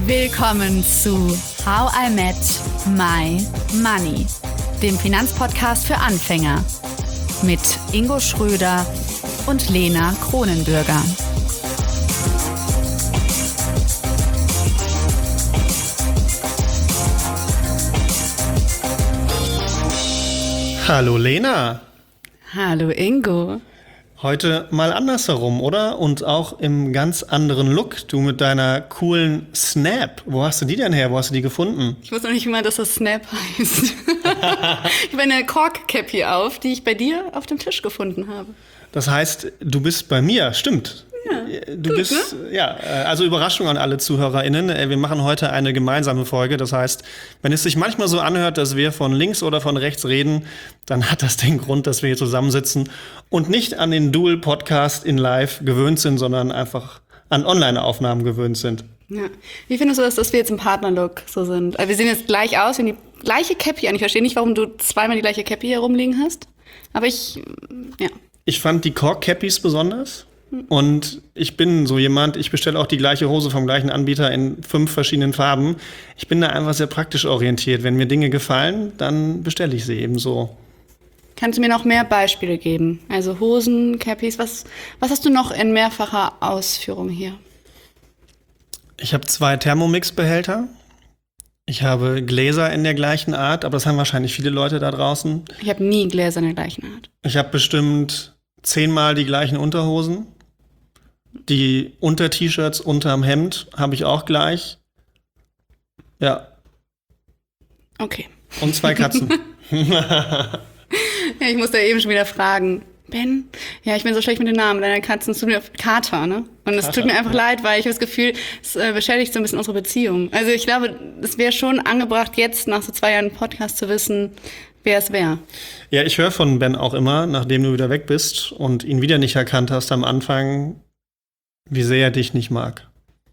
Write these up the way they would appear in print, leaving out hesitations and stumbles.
Willkommen zu How I Met My Money, dem Finanzpodcast für Anfänger mit Ingo Schröder und Lena Kronenbürger. Hallo Lena. Hallo Ingo. Heute mal andersherum, oder? Und auch im ganz anderen Look. Du mit deiner coolen Snap. Wo hast du die denn her? Wo hast du die gefunden? Ich wusste noch nicht mal, dass das Snap heißt. Ich habe eine Kork-Cap hier auf, die ich bei dir auf dem Tisch gefunden habe. Das heißt, du bist bei mir, stimmt. Ja, du gut, bist, ne? Ja, also Überraschung an alle ZuhörerInnen. Wir machen heute eine gemeinsame Folge. Das heißt, wenn es sich manchmal so anhört, dass wir von links oder von rechts reden, dann hat das den Grund, dass wir hier zusammensitzen und nicht an den Dual-Podcast in Live gewöhnt sind, sondern einfach an Online-Aufnahmen gewöhnt sind. Ja. Wie findest du das, dass wir jetzt im Partnerlook so sind? Also wir sehen jetzt gleich aus, wir haben die gleiche Cappy an. Ich verstehe nicht, warum du zweimal die gleiche Cappy hier rumliegen hast. Aber ja. Ich fand die Kork-Cappies besonders. Und ich bin so jemand, ich bestelle auch die gleiche Hose vom gleichen Anbieter in 5 verschiedenen Farben. Ich bin da einfach sehr praktisch orientiert. Wenn mir Dinge gefallen, dann bestelle ich sie eben so. Kannst du mir noch mehr Beispiele geben? Also Hosen, Cappies, was hast du noch in mehrfacher Ausführung hier? Ich habe 2 Thermomix-Behälter. Ich habe Gläser in der gleichen Art, aber das haben wahrscheinlich viele Leute da draußen. Ich habe nie Gläser in der gleichen Art. Ich habe bestimmt 10-mal die gleichen Unterhosen. Die Unter-T-Shirts unterm Hemd habe ich auch gleich. Ja. Okay. Und 2 Katzen. Ja, ich musste eben schon wieder fragen. Ben? Ja, ich bin so schlecht mit den Namen deiner Katzen. Es tut mir Kater, ne? Und es tut mir einfach leid, weil ich habe das Gefühl, es beschädigt so ein bisschen unsere Beziehung. Also ich glaube, es wäre schon angebracht, jetzt nach so 2 Jahren Podcast zu wissen, wer es wäre. Ja, ich höre von Ben auch immer, nachdem du wieder weg bist und ihn wieder nicht erkannt hast am Anfang, wie sehr er dich nicht mag.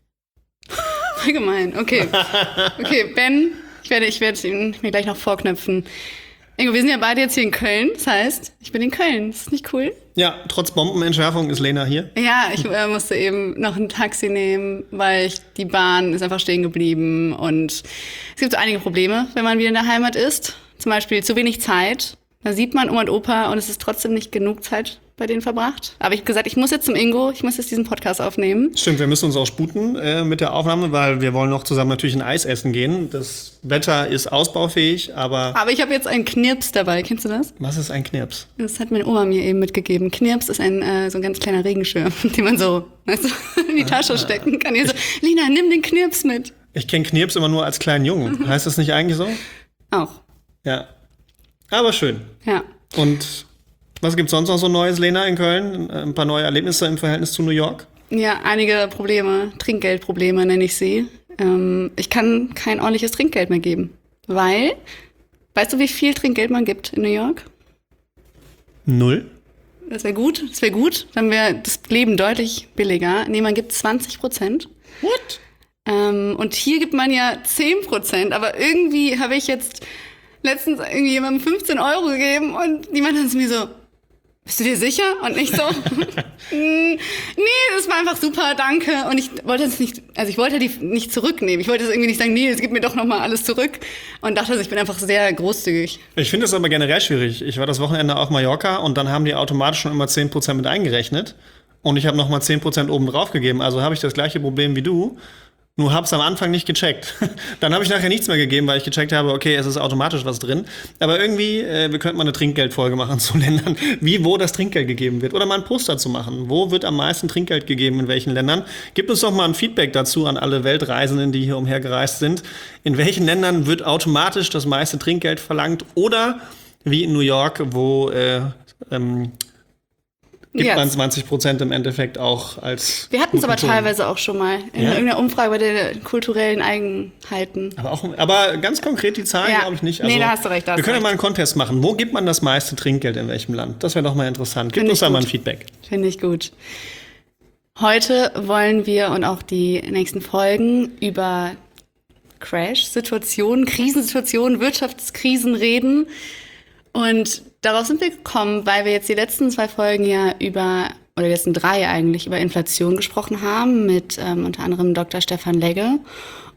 Allgemein, okay. Okay, Ben, ich werde ihn mir gleich noch vorknöpfen. Ingo, wir sind ja beide jetzt hier in Köln. Das heißt, ich bin in Köln. Ist das nicht cool? Ja, trotz Bombenentschärfung ist Lena hier. Ja, ich musste eben noch ein Taxi nehmen, weil die Bahn ist einfach stehen geblieben. Und es gibt so einige Probleme, wenn man wieder in der Heimat ist. Zum Beispiel zu wenig Zeit. Da sieht man Oma und Opa und es ist trotzdem nicht genug Zeit bei denen verbracht. Aber ich habe gesagt, ich muss jetzt zum Ingo, ich muss jetzt diesen Podcast aufnehmen. Stimmt, wir müssen uns auch sputen mit der Aufnahme, weil wir wollen noch zusammen natürlich ein Eis essen gehen. Das Wetter ist ausbaufähig, aber ich habe jetzt einen Knirps dabei. Kennst du das? Was ist ein Knirps? Das hat meine Oma mir eben mitgegeben. Knirps ist so ein ganz kleiner Regenschirm, den man so in die Tasche stecken kann. So, Lina, nimm den Knirps mit. Ich kenne Knirps immer nur als kleinen Jungen. Heißt das nicht eigentlich so? Auch. Ja. Aber schön. Ja. Und was gibt's sonst noch so Neues, Lena, in Köln? Ein paar neue Erlebnisse im Verhältnis zu New York? Ja, einige Probleme, Trinkgeldprobleme nenne ich sie. Ich kann kein ordentliches Trinkgeld mehr geben, weil, weißt du, wie viel Trinkgeld man gibt in New York? 0? Das wäre gut, dann wäre das Leben deutlich billiger. Nee, man gibt 20%. What? Und hier gibt man ja 10%, aber irgendwie habe ich jetzt letztens irgendwie jemandem 15 € gegeben und niemand hat es mir so, bist du dir sicher? Und nicht so, nee, das war einfach super, danke. Und ich wollte es nicht, also ich wollte die nicht zurücknehmen. Ich wollte es irgendwie nicht sagen, nee, es gibt mir doch nochmal alles zurück. Und dachte, ich bin einfach sehr großzügig. Ich finde das aber generell schwierig. Ich war das Wochenende auf Mallorca und dann haben die automatisch schon immer 10% mit eingerechnet. Und ich habe nochmal 10% oben drauf gegeben. Also habe ich das gleiche Problem wie du. Nur hab's am Anfang nicht gecheckt. Dann habe ich nachher nichts mehr gegeben, weil ich gecheckt habe, okay, es ist automatisch was drin. Aber irgendwie, wir könnten mal eine Trinkgeldfolge machen zu Ländern, wo das Trinkgeld gegeben wird. Oder mal ein Poster zu machen. Wo wird am meisten Trinkgeld gegeben, in welchen Ländern? Gebt uns doch mal ein Feedback dazu an alle Weltreisenden, die hier umhergereist sind. In welchen Ländern wird automatisch das meiste Trinkgeld verlangt? Oder wie in New York, wo gibt man 20% im Endeffekt auch als. Wir hatten es aber teilweise auch schon mal in irgendeiner Umfrage bei den kulturellen Eigenheiten. Aber ganz konkret die Zahlen glaube ich nicht. Also, nee, da hast du recht. Wir können ja mal einen Contest machen. Wo gibt man das meiste Trinkgeld in welchem Land? Das wäre doch mal interessant. Gib uns da mal ein Feedback. Finde ich gut. Heute wollen wir und auch die nächsten Folgen über Crash-Situationen, Krisensituationen, Wirtschaftskrisen reden. Und darauf sind wir gekommen, weil wir jetzt die letzten 2 Folgen ja die letzten 3 eigentlich, über Inflation gesprochen haben mit unter anderem Dr. Stefan Legge.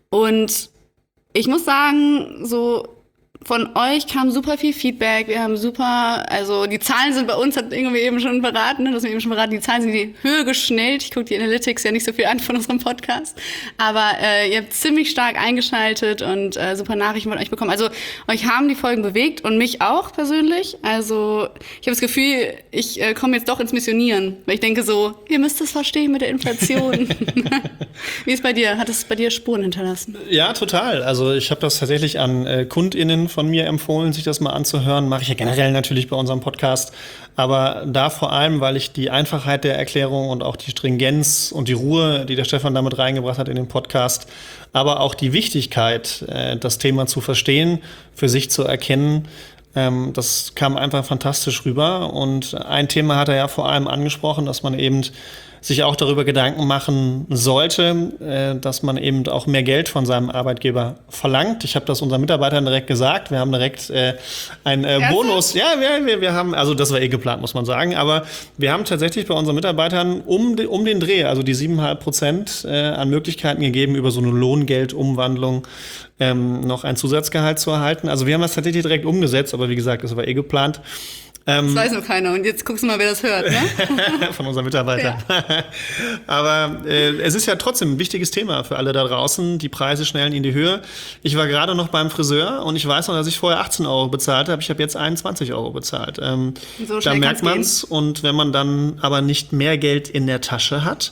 Und ich muss sagen, so von euch kam super viel Feedback. Wir haben also die Zahlen sind bei uns, hat irgendwie eben schon verraten, ne? Das haben wir eben schon verraten, die Zahlen sind in die Höhe geschnellt. Ich gucke die Analytics ja nicht so viel an von unserem Podcast. Aber ihr habt ziemlich stark eingeschaltet und super Nachrichten von euch bekommen. Also euch haben die Folgen bewegt und mich auch persönlich. Also ich habe das Gefühl, ich komme jetzt doch ins Missionieren. Weil ich denke so, ihr müsst es verstehen mit der Inflation. Wie ist bei dir? Hat es bei dir Spuren hinterlassen? Ja, total. Also ich habe das tatsächlich an KundInnen von mir empfohlen, sich das mal anzuhören. Mache ich ja generell natürlich bei unserem Podcast. Aber da vor allem, weil ich die Einfachheit der Erklärung und auch die Stringenz und die Ruhe, die der Stefan damit reingebracht hat in den Podcast, aber auch die Wichtigkeit, das Thema zu verstehen, für sich zu erkennen, das kam einfach fantastisch rüber. Und ein Thema hat er ja vor allem angesprochen, dass man eben sich auch darüber Gedanken machen sollte, dass man eben auch mehr Geld von seinem Arbeitgeber verlangt. Ich habe das unseren Mitarbeitern direkt gesagt. Wir haben direkt einen Bonus. Ja, wir haben, also das war geplant, muss man sagen. Aber wir haben tatsächlich bei unseren Mitarbeitern um den Dreh, also die 7,5% an Möglichkeiten gegeben, über so eine Lohngeldumwandlung noch ein Zusatzgehalt zu erhalten. Also wir haben das tatsächlich direkt umgesetzt, aber wie gesagt, das war geplant. Das weiß noch keiner. Und jetzt guckst du mal, wer das hört, ne? Von unseren Mitarbeitern. Ja. Aber es ist ja trotzdem ein wichtiges Thema für alle da draußen. Die Preise schnellen in die Höhe. Ich war gerade noch beim Friseur und ich weiß noch, dass ich vorher 18 Euro bezahlt habe. Ich habe jetzt 21 Euro bezahlt. So da merkt man's. Und wenn man dann aber nicht mehr Geld in der Tasche hat,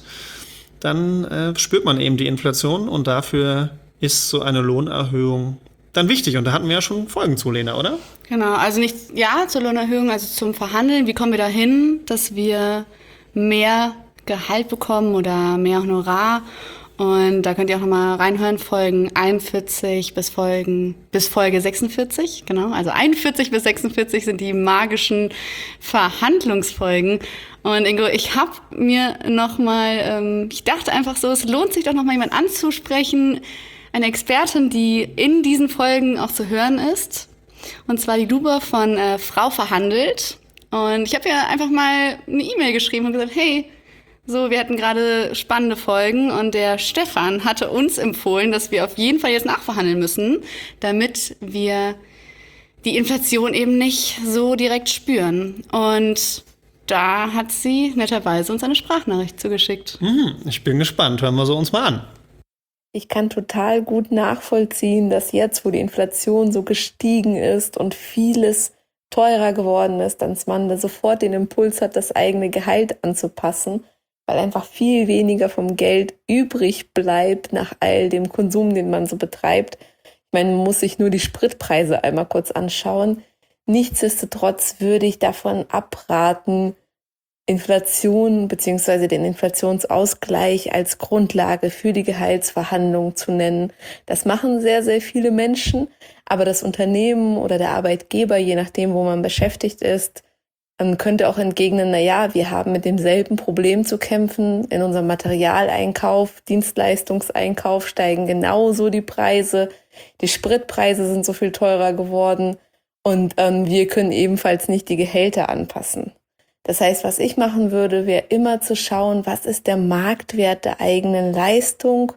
dann spürt man eben die Inflation. Und dafür ist so eine Lohnerhöhung dann wichtig. Und da hatten wir ja schon Folgen zu, Lena, oder? Genau, also nicht zur Lohnerhöhung, also zum Verhandeln. Wie kommen wir dahin, dass wir mehr Gehalt bekommen oder mehr Honorar? Und da könnt ihr auch nochmal reinhören, Folgen 41 bis Folge 46, genau. Also 41 bis 46 sind die magischen Verhandlungsfolgen. Und Ingo, ich habe mir nochmal, ich dachte einfach so, es lohnt sich doch nochmal jemand anzusprechen, eine Expertin, die in diesen Folgen auch zu hören ist. Und zwar die Luba von Frau verhandelt. Und ich habe ihr einfach mal eine E-Mail geschrieben und gesagt, hey, so, wir hatten gerade spannende Folgen und der Stefan hatte uns empfohlen, dass wir auf jeden Fall jetzt nachverhandeln müssen, damit wir die Inflation eben nicht so direkt spüren. Und da hat sie netterweise uns eine Sprachnachricht zugeschickt. Ich bin gespannt. Hören wir sie uns mal an. Ich kann total gut nachvollziehen, dass jetzt, wo die Inflation so gestiegen ist und vieles teurer geworden ist, dass man da sofort den Impuls hat, das eigene Gehalt anzupassen, weil einfach viel weniger vom Geld übrig bleibt nach all dem Konsum, den man so betreibt. Ich meine, man muss sich nur die Spritpreise einmal kurz anschauen. Nichtsdestotrotz würde ich davon abraten, Inflation bzw. den Inflationsausgleich als Grundlage für die Gehaltsverhandlungen zu nennen. Das machen sehr, sehr viele Menschen, aber das Unternehmen oder der Arbeitgeber, je nachdem, wo man beschäftigt ist, könnte auch entgegnen, wir haben mit demselben Problem zu kämpfen. In unserem Materialeinkauf, Dienstleistungseinkauf steigen genauso die Preise. Die Spritpreise sind so viel teurer geworden und wir können ebenfalls nicht die Gehälter anpassen. Das heißt, was ich machen würde, wäre immer zu schauen, was ist der Marktwert der eigenen Leistung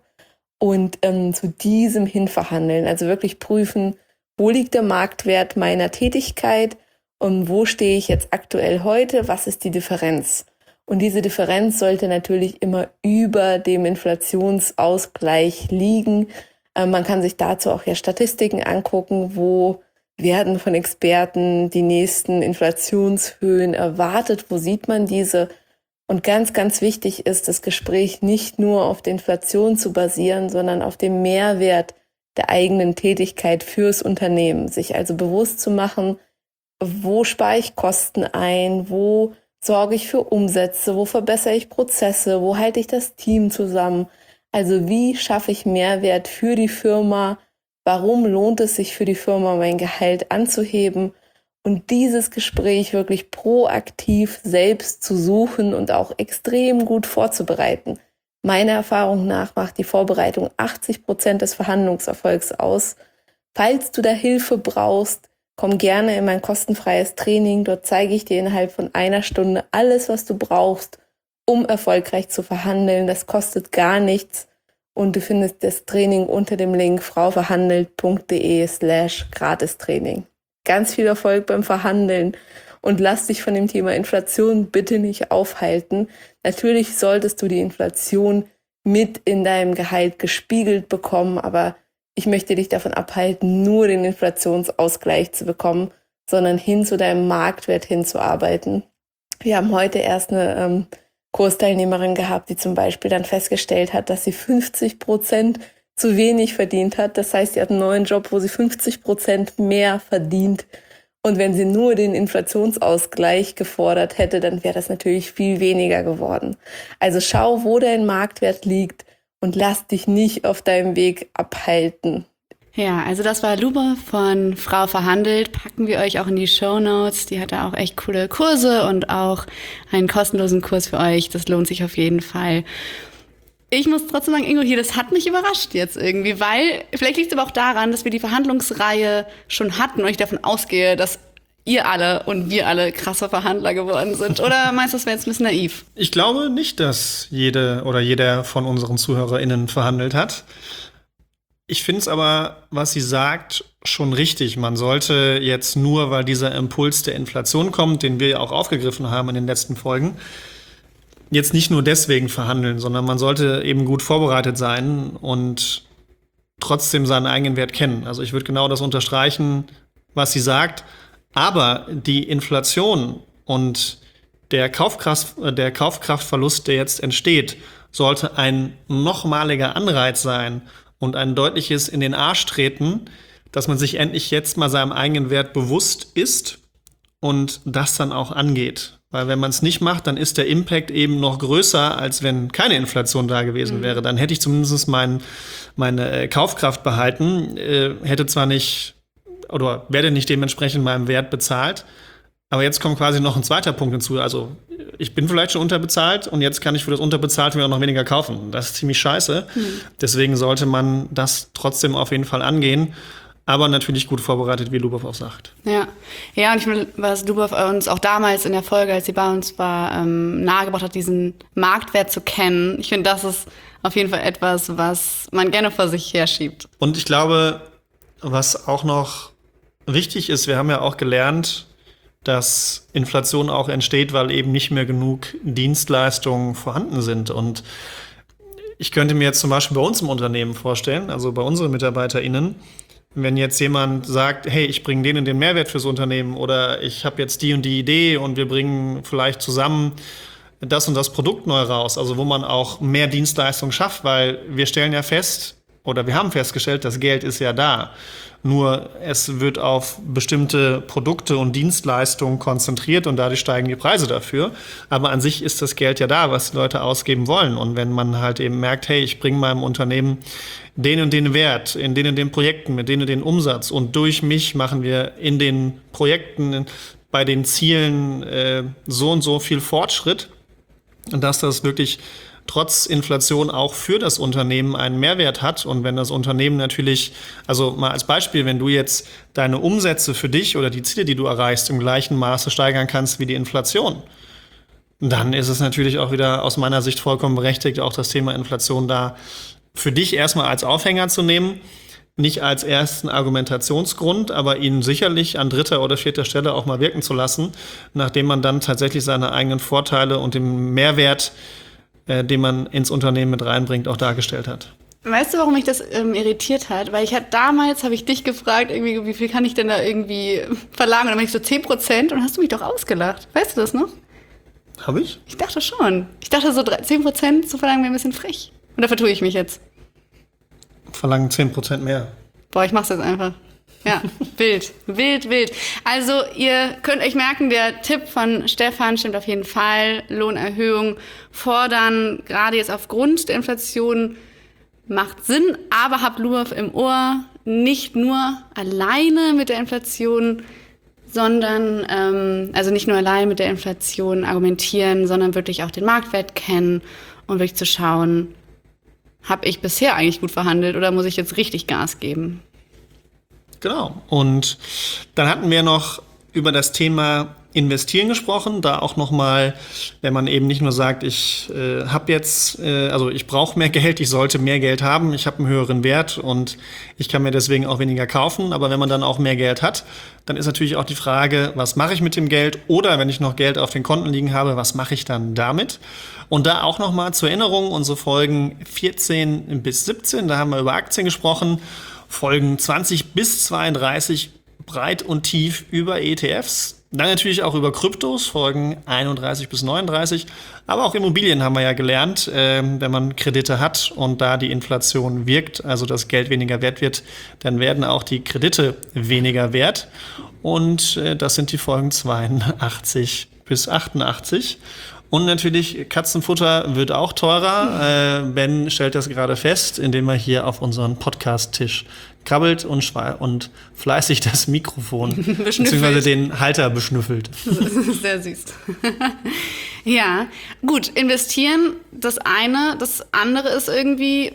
und zu diesem hin verhandeln. Also wirklich prüfen, wo liegt der Marktwert meiner Tätigkeit und wo stehe ich jetzt aktuell heute, was ist die Differenz? Und diese Differenz sollte natürlich immer über dem Inflationsausgleich liegen. Man kann sich dazu auch Statistiken angucken, wo werden von Experten die nächsten Inflationshöhen erwartet? Wo sieht man diese? Und ganz, ganz wichtig ist, das Gespräch nicht nur auf der Inflation zu basieren, sondern auf dem Mehrwert der eigenen Tätigkeit fürs Unternehmen. Sich also bewusst zu machen, wo spare ich Kosten ein? Wo sorge ich für Umsätze? Wo verbessere ich Prozesse? Wo halte ich das Team zusammen? Also wie schaffe ich Mehrwert für die Firma? Warum lohnt es sich für die Firma, mein Gehalt anzuheben? Und dieses Gespräch wirklich proaktiv selbst zu suchen und auch extrem gut vorzubereiten. Meiner Erfahrung nach macht die Vorbereitung 80% des Verhandlungserfolgs aus. Falls du da Hilfe brauchst, komm gerne in mein kostenfreies Training. Dort zeige ich dir innerhalb von 1 Stunde alles, was du brauchst, um erfolgreich zu verhandeln. Das kostet gar nichts. und du findest das Training unter dem Link frauverhandelt.de/Gratistraining. Ganz viel Erfolg beim Verhandeln und lass dich von dem Thema Inflation bitte nicht aufhalten. Natürlich solltest du die Inflation mit in deinem Gehalt gespiegelt bekommen, aber ich möchte dich davon abhalten, nur den Inflationsausgleich zu bekommen, sondern hin zu deinem Marktwert hinzuarbeiten. Wir haben heute erst eine Kursteilnehmerin gehabt, die zum Beispiel dann festgestellt hat, dass sie 50% zu wenig verdient hat. Das heißt, sie hat einen neuen Job, wo sie 50% mehr verdient. Und wenn sie nur den Inflationsausgleich gefordert hätte, dann wäre das natürlich viel weniger geworden. Also schau, wo dein Marktwert liegt und lass dich nicht auf deinem Weg abhalten. Ja, also das war Luba von Frau Verhandelt. Packen wir euch auch in die Shownotes. Die hat da auch echt coole Kurse und auch einen kostenlosen Kurs für euch. Das lohnt sich auf jeden Fall. Ich muss trotzdem sagen, Ingo, hier, das hat mich überrascht jetzt irgendwie, weil vielleicht liegt es aber auch daran, dass wir die Verhandlungsreihe schon hatten und ich davon ausgehe, dass ihr alle und wir alle krasse Verhandler geworden sind. Oder meinst du, das wäre jetzt ein bisschen naiv? Ich glaube nicht, dass jede oder jeder von unseren ZuhörerInnen verhandelt hat. Ich finde es aber, was sie sagt, schon richtig. Man sollte jetzt nur, weil dieser Impuls der Inflation kommt, den wir ja auch aufgegriffen haben in den letzten Folgen, jetzt nicht nur deswegen verhandeln, sondern man sollte eben gut vorbereitet sein und trotzdem seinen eigenen Wert kennen. Also ich würde genau das unterstreichen, was sie sagt. Aber die Inflation und der Kaufkraftverlust, der jetzt entsteht, sollte ein nochmaliger Anreiz sein und ein deutliches in den Arsch treten, dass man sich endlich jetzt mal seinem eigenen Wert bewusst ist und das dann auch angeht. Weil wenn man es nicht macht, dann ist der Impact eben noch größer, als wenn keine Inflation da gewesen wäre. Dann hätte ich zumindest meine Kaufkraft behalten, hätte zwar nicht oder werde nicht dementsprechend meinem Wert bezahlt, aber jetzt kommt quasi noch ein zweiter Punkt hinzu. Also ich bin vielleicht schon unterbezahlt und jetzt kann ich für das Unterbezahlte mir auch noch weniger kaufen. Das ist ziemlich scheiße. Deswegen sollte man das trotzdem auf jeden Fall angehen. Aber natürlich gut vorbereitet, wie Lubov auch sagt. Ja, und ich finde, was Lubov uns auch damals in der Folge, als sie bei uns war, nahegebracht hat, diesen Marktwert zu kennen. Ich finde, das ist auf jeden Fall etwas, was man gerne vor sich herschiebt. Und ich glaube, was auch noch wichtig ist, wir haben ja auch gelernt, dass Inflation auch entsteht, weil eben nicht mehr genug Dienstleistungen vorhanden sind. Und ich könnte mir jetzt zum Beispiel bei uns im Unternehmen vorstellen, also bei unseren MitarbeiterInnen, wenn jetzt jemand sagt, hey, ich bringe denen den Mehrwert fürs Unternehmen oder ich habe jetzt die und die Idee und wir bringen vielleicht zusammen das und das Produkt neu raus, also wo man auch mehr Dienstleistung schafft, weil wir stellen ja fest, oder wir haben festgestellt, das Geld ist ja da. Nur es wird auf bestimmte Produkte und Dienstleistungen konzentriert und dadurch steigen die Preise dafür. Aber an sich ist das Geld ja da, was die Leute ausgeben wollen. Und wenn man halt eben merkt, hey, ich bringe meinem Unternehmen den und den Wert, in den und den Projekten, mit denen und den Umsatz und durch mich machen wir in den Projekten bei den Zielen so und so viel Fortschritt und dass das wirklich trotz Inflation auch für das Unternehmen einen Mehrwert hat. Und wenn das Unternehmen natürlich, also mal als Beispiel, wenn du jetzt deine Umsätze für dich oder die Ziele, die du erreichst, im gleichen Maße steigern kannst wie die Inflation, dann ist es natürlich auch wieder aus meiner Sicht vollkommen berechtigt, auch das Thema Inflation da für dich erstmal als Aufhänger zu nehmen, nicht als ersten Argumentationsgrund, aber ihn sicherlich an dritter oder vierter Stelle auch mal wirken zu lassen, nachdem man dann tatsächlich seine eigenen Vorteile und den Mehrwert, den man ins Unternehmen mit reinbringt, auch dargestellt hat. Weißt du, warum mich das irritiert hat? Weil damals habe ich dich gefragt, irgendwie, wie viel kann ich denn da irgendwie verlangen? Und dann bin ich so 10% und hast du mich doch ausgelacht. Weißt du das noch? Habe ich? Ich dachte schon. Ich dachte, so 10% zu verlangen wäre ein bisschen frech. Und da vertue ich mich jetzt. Verlangen 10% mehr. Boah, ich mach's jetzt einfach. Ja, wild. Also ihr könnt euch merken, der Tipp von Stefan stimmt auf jeden Fall. Lohnerhöhung fordern, gerade jetzt aufgrund der Inflation, macht Sinn. Aber habt Lubov im Ohr, nicht nur alleine mit der Inflation, sondern, also nicht nur allein mit der Inflation argumentieren, sondern wirklich auch den Marktwert kennen und wirklich zu schauen, habe ich bisher eigentlich gut verhandelt oder muss ich jetzt richtig Gas geben? Genau. Und dann hatten wir noch über das Thema Investieren gesprochen, da auch nochmal, wenn man eben nicht nur sagt, ich habe jetzt, also ich brauche mehr Geld, ich sollte mehr Geld haben, ich habe einen höheren Wert und ich kann mir deswegen auch weniger kaufen, aber wenn man dann auch mehr Geld hat, dann ist natürlich auch die Frage, was mache ich mit dem Geld oder wenn ich noch Geld auf den Konten liegen habe, was mache ich dann damit? Und da auch nochmal zur Erinnerung, unsere Folgen 14 bis 17, da haben wir über Aktien gesprochen, Folgen 20 bis 32 breit und tief über ETFs, dann natürlich auch über Kryptos, Folgen 31 bis 39, aber auch Immobilien haben wir ja gelernt, wenn man Kredite hat und da die Inflation wirkt, also das Geld weniger wert wird, dann werden auch die Kredite weniger wert und das sind die Folgen 82 bis 88. Und natürlich, Katzenfutter wird auch teurer. Ben stellt das gerade fest, indem er hier auf unseren Podcast-Tisch krabbelt und fleißig das Mikrofon bzw. den Halter beschnüffelt. Sehr süß. Ja, gut, investieren, das eine. Das andere ist irgendwie,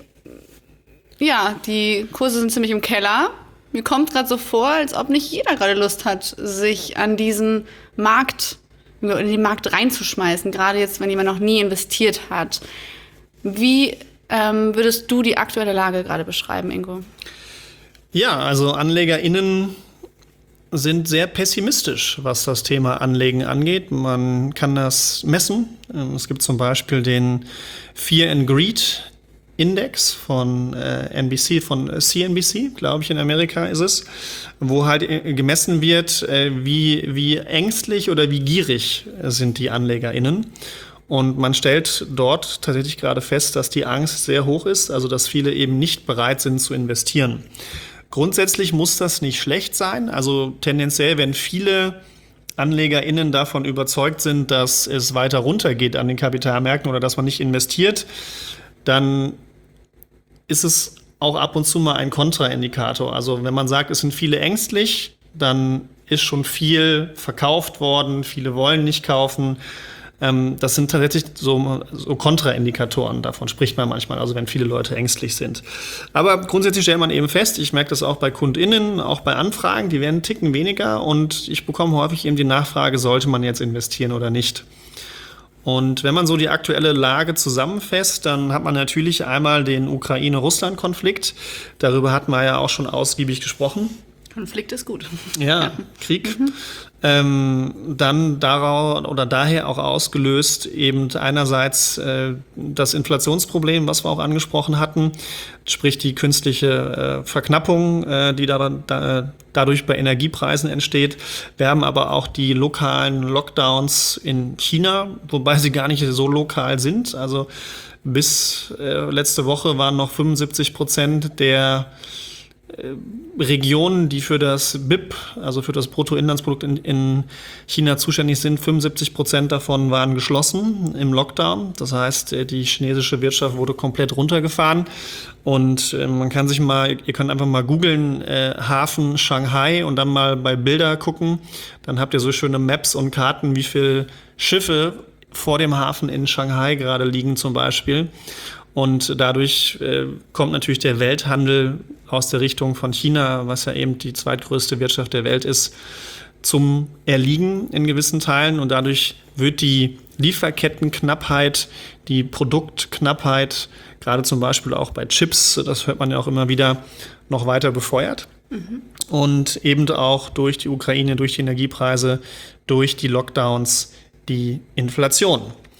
ja, die Kurse sind ziemlich im Keller. Mir kommt gerade so vor, als ob nicht jeder gerade Lust hat, sich an diesen in den Markt reinzuschmeißen, gerade jetzt, wenn jemand noch nie investiert hat. Wie würdest du die aktuelle Lage gerade beschreiben, Ingo? Ja, also AnlegerInnen sind sehr pessimistisch, was das Thema Anlegen angeht. Man kann das messen. Es gibt zum Beispiel den Fear and Greed Index von NBC, von CNBC, glaube ich, in Amerika ist es, wo halt gemessen wird, wie ängstlich oder wie gierig sind die AnlegerInnen. Und man stellt dort tatsächlich gerade fest, dass die Angst sehr hoch ist, also dass viele eben nicht bereit sind zu investieren. Grundsätzlich muss das nicht schlecht sein. Also tendenziell, wenn viele AnlegerInnen davon überzeugt sind, dass es weiter runtergeht an den Kapitalmärkten oder dass man nicht investiert, dann ist es auch ab und zu mal ein Kontraindikator. Also wenn man sagt, es sind viele ängstlich, dann ist schon viel verkauft worden, viele wollen nicht kaufen. Das sind tatsächlich so Kontraindikatoren, davon spricht man manchmal, also wenn viele Leute ängstlich sind. Aber grundsätzlich stellt man eben fest, ich merke das auch bei KundInnen, auch bei Anfragen, die werden einen Ticken weniger und ich bekomme häufig eben die Nachfrage, sollte man jetzt investieren oder nicht. Und wenn man so die aktuelle Lage zusammenfasst, dann hat man natürlich einmal den Ukraine-Russland-Konflikt. Darüber hatten wir ja auch schon ausgiebig gesprochen. Konflikt ist gut. Ja, Krieg. Dann daher auch ausgelöst eben einerseits das Inflationsproblem, was wir auch angesprochen hatten, sprich die künstliche Verknappung, die dadurch bei Energiepreisen entsteht. Wir haben aber auch die lokalen Lockdowns in China, wobei sie gar nicht so lokal sind. Also bis letzte Woche waren noch 75% der Regionen, die für das BIP, also für das Bruttoinlandsprodukt in China zuständig sind, 75% davon waren geschlossen im Lockdown. Das heißt, die chinesische Wirtschaft wurde komplett runtergefahren. Und man kann ihr könnt einfach mal googeln, Hafen Shanghai und dann mal bei Bilder gucken. Dann habt ihr so schöne Maps und Karten, wie viele Schiffe vor dem Hafen in Shanghai gerade liegen zum Beispiel. Und dadurch kommt natürlich der Welthandel aus der Richtung von China, was ja eben die zweitgrößte Wirtschaft der Welt ist, zum Erliegen in gewissen Teilen. Und dadurch wird die Lieferkettenknappheit, die Produktknappheit, gerade zum Beispiel auch bei Chips, das hört man ja auch immer wieder, noch weiter befeuert. Und eben auch durch die Ukraine, durch die Energiepreise, durch die Lockdowns, die Inflation.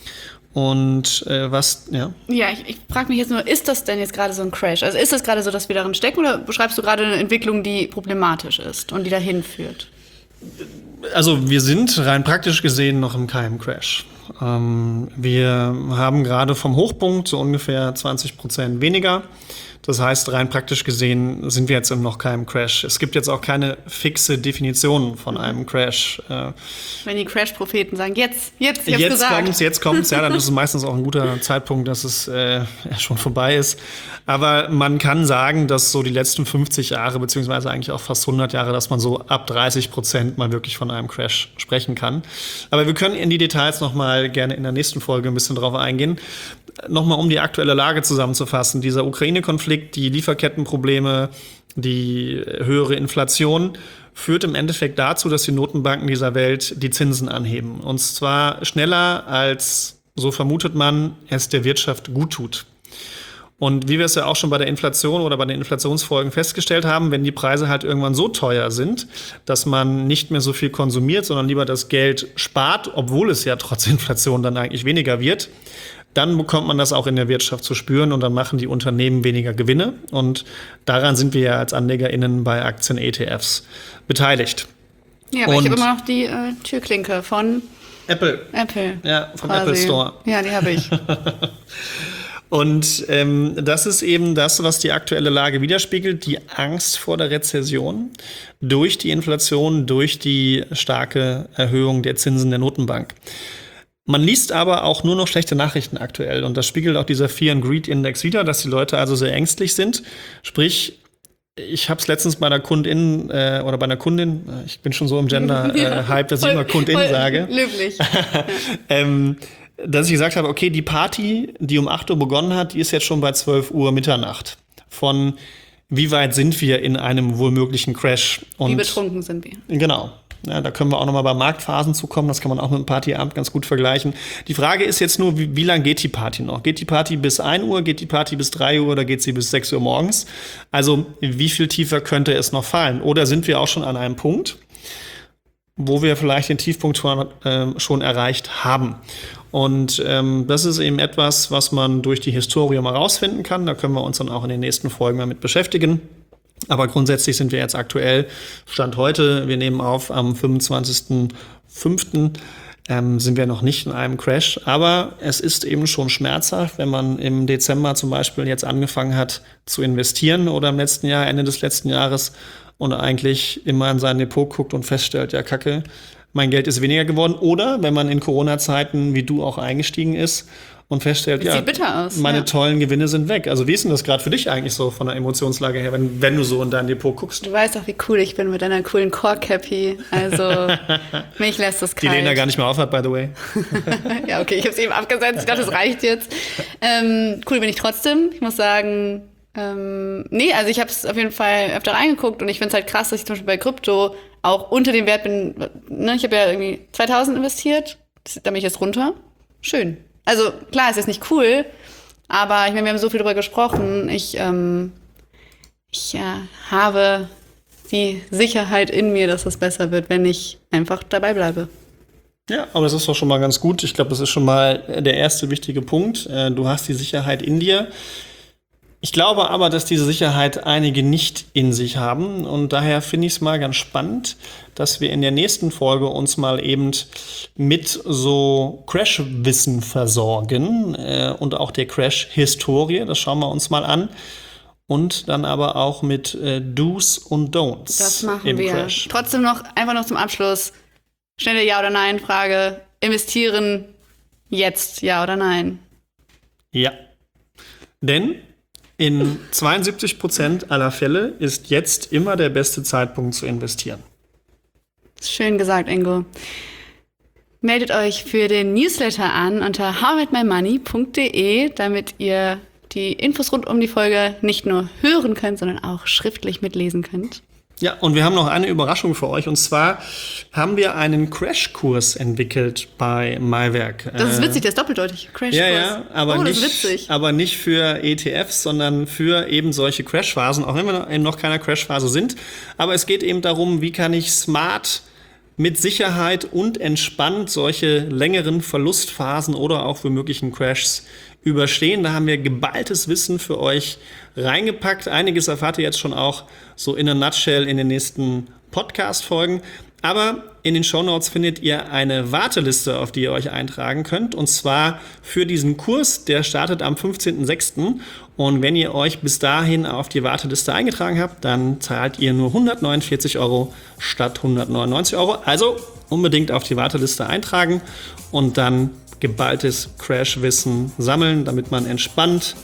Und ja? Ja, ich frage mich jetzt nur, ist das denn jetzt gerade so ein Crash? Also ist das gerade so, dass wir darin stecken oder beschreibst du gerade eine Entwicklung, die problematisch ist und die dahin führt? Also wir sind rein praktisch gesehen noch im keinem Crash. Wir haben gerade vom Hochpunkt so ungefähr 20% weniger. Das heißt, rein praktisch gesehen sind wir jetzt im noch keinem Crash. Es gibt jetzt auch keine fixe Definition von einem Crash. Wenn die Crash-Propheten sagen, jetzt kommt's, ja, dann ist es meistens auch ein guter Zeitpunkt, dass es schon vorbei ist. Aber man kann sagen, dass so die letzten 50 Jahre, beziehungsweise eigentlich auch fast 100 Jahre, dass man so ab 30% mal wirklich von einem Crash sprechen kann. Aber wir können in die Details nochmal gerne in der nächsten Folge ein bisschen drauf eingehen. Nochmal, um die aktuelle Lage zusammenzufassen. Dieser Ukraine-Konflikt, die Lieferkettenprobleme, die höhere Inflation führt im Endeffekt dazu, dass die Notenbanken dieser Welt die Zinsen anheben. Und zwar schneller als, so vermutet man, es der Wirtschaft gut tut. Und wie wir es ja auch schon bei der Inflation oder bei den Inflationsfolgen festgestellt haben, wenn die Preise halt irgendwann so teuer sind, dass man nicht mehr so viel konsumiert, sondern lieber das Geld spart, obwohl es ja trotz Inflation dann eigentlich weniger wird, dann bekommt man das auch in der Wirtschaft zu spüren und dann machen die Unternehmen weniger Gewinne. Und daran sind wir ja als AnlegerInnen bei Aktien-ETFs beteiligt. Ja, aber ich habe immer noch die Türklinke von Apple. Ja, vom quasi. Apple Store. Ja, die habe ich. Und das ist eben das, was die aktuelle Lage widerspiegelt, die Angst vor der Rezession durch die Inflation, durch die starke Erhöhung der Zinsen der Notenbank. Man liest aber auch nur noch schlechte Nachrichten aktuell und das spiegelt auch dieser Fear and Greed Index wider, dass die Leute also sehr ängstlich sind. Sprich, ich habe es letztens bei einer Kundin oder bei einer Kundin, ich bin schon so im Gender-Hype, dass ich immer Kundin sage. Löblich. Dass ich gesagt habe, okay, die Party, die um 8 Uhr begonnen hat, die ist jetzt schon bei 12 Uhr Mitternacht. Von wie weit sind wir in einem wohlmöglichen Crash? Und wie betrunken sind wir? Genau. Ja, da können wir auch nochmal bei Marktphasen zukommen. Das kann man auch mit dem Partyabend ganz gut vergleichen. Die Frage ist jetzt nur, wie lang geht die Party noch? Geht die Party bis 1 Uhr, geht die Party bis 3 Uhr oder geht sie bis 6 Uhr morgens? Also wie viel tiefer könnte es noch fallen? Oder sind wir auch schon an einem Punkt, wo wir vielleicht den Tiefpunkt schon erreicht haben? Und das ist eben etwas, was man durch die Historie mal rausfinden kann. Da können wir uns dann auch in den nächsten Folgen mal mit beschäftigen. Aber grundsätzlich sind wir jetzt aktuell, Stand heute, wir nehmen auf am 25.05., sind wir noch nicht in einem Crash. Aber es ist eben schon schmerzhaft, wenn man im Dezember zum Beispiel jetzt angefangen hat zu investieren oder im letzten Jahr, Ende des letzten Jahres und eigentlich immer in sein Depot guckt und feststellt, ja Kacke, mein Geld ist weniger geworden. Oder wenn man in Corona-Zeiten wie du auch eingestiegen ist und feststellt, ja, sieht bitter aus, meine tollen Gewinne sind weg. Also wie ist denn das gerade für dich eigentlich so von der Emotionslage her, wenn du so in dein Depot guckst? Du weißt doch, wie cool ich bin mit deiner coolen Core-Cappy. Also mich lässt das kalt. Die Lena gar nicht mehr aufhat, by the way. Ja, okay, ich habe es eben abgesetzt. Ich dachte, das reicht jetzt. Cool bin ich trotzdem. Ich muss sagen, nee, also ich habe es auf jeden Fall öfter reingeguckt und ich finde es halt krass, dass ich zum Beispiel bei Krypto auch unter dem Wert bin. Ne, ich habe ja irgendwie 2000 investiert, da bin ich jetzt runter. Schön. Also klar, ist jetzt nicht cool, aber ich meine, wir haben so viel darüber gesprochen. Ich habe die Sicherheit in mir, dass es besser wird, wenn ich einfach dabei bleibe. Ja, aber das ist doch schon mal ganz gut. Ich glaube, das ist schon mal der erste wichtige Punkt. Du hast die Sicherheit in dir. Ich glaube aber, dass diese Sicherheit einige nicht in sich haben und daher finde ich es mal ganz spannend, dass wir in der nächsten Folge uns mal eben mit so Crash-Wissen versorgen und auch der Crash-Historie, das schauen wir uns mal an und dann aber auch mit Do's und Don'ts. Das machen im wir. Crash. Trotzdem einfach noch zum Abschluss, schnelle Ja- oder Nein-Frage, investieren jetzt, ja oder nein? Ja, denn in 72% aller Fälle ist jetzt immer der beste Zeitpunkt zu investieren. Schön gesagt, Ingo. Meldet euch für den Newsletter an unter howitmymoney.de, damit ihr die Infos rund um die Folge nicht nur hören könnt, sondern auch schriftlich mitlesen könnt. Ja, und wir haben noch eine Überraschung für euch. Und zwar haben wir einen Crashkurs entwickelt bei Maiwerk. Das ist witzig, der ist doppeldeutig. Crashkurs. Ja, aber, das ist witzig. Aber nicht für ETFs, sondern für eben solche Crashphasen, auch wenn wir in noch keiner Crashphase sind. Aber es geht eben darum, wie kann ich smart mit Sicherheit und entspannt solche längeren Verlustphasen oder auch für möglichen Crashs überstehen. Da haben wir geballtes Wissen für euch reingepackt. Einiges erfahrt ihr jetzt schon auch so in a nutshell in den nächsten Podcast-Folgen. Aber in den Shownotes findet ihr eine Warteliste, auf die ihr euch eintragen könnt. Und zwar für diesen Kurs, der startet am 15.06. Und wenn ihr euch bis dahin auf die Warteliste eingetragen habt, dann zahlt ihr nur 149 € statt 199 €. Also unbedingt auf die Warteliste eintragen und dann geballtes Crash-Wissen sammeln, damit man entspannt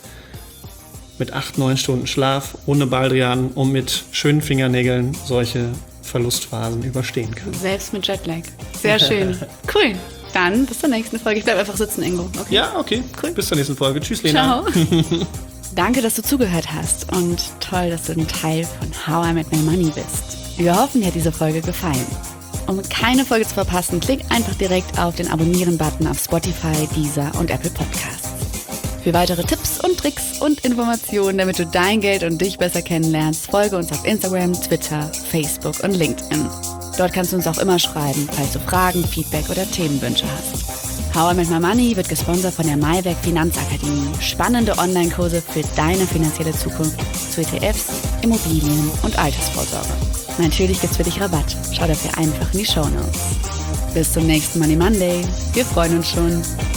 mit 8-9 Stunden Schlaf, ohne Baldrian und mit schönen Fingernägeln solche Verlustphasen überstehen kann. Selbst mit Jetlag. Sehr schön. Cool. Dann bis zur nächsten Folge. Ich bleib einfach sitzen, Ingo. Okay? Ja, okay. Cool. Bis zur nächsten Folge. Tschüss, Lena. Ciao. Danke, dass du zugehört hast und toll, dass du ein Teil von How I Met My Money bist. Wir hoffen, dir hat diese Folge gefallen. Um keine Folge zu verpassen, klick einfach direkt auf den Abonnieren-Button auf Spotify, Deezer und Apple Podcasts. Für weitere Tipps und Tricks und Informationen, damit du dein Geld und dich besser kennenlernst, folge uns auf Instagram, Twitter, Facebook und LinkedIn. Dort kannst du uns auch immer schreiben, falls du Fragen, Feedback oder Themenwünsche hast. How I Met My Money wird gesponsert von der Maiwerk Finanzakademie. Spannende Online-Kurse für deine finanzielle Zukunft zu ETFs, Immobilien und Altersvorsorge. Natürlich gibt's für dich Rabatt. Schau dafür einfach in die Shownotes. Bis zum nächsten Money Monday. Wir freuen uns schon.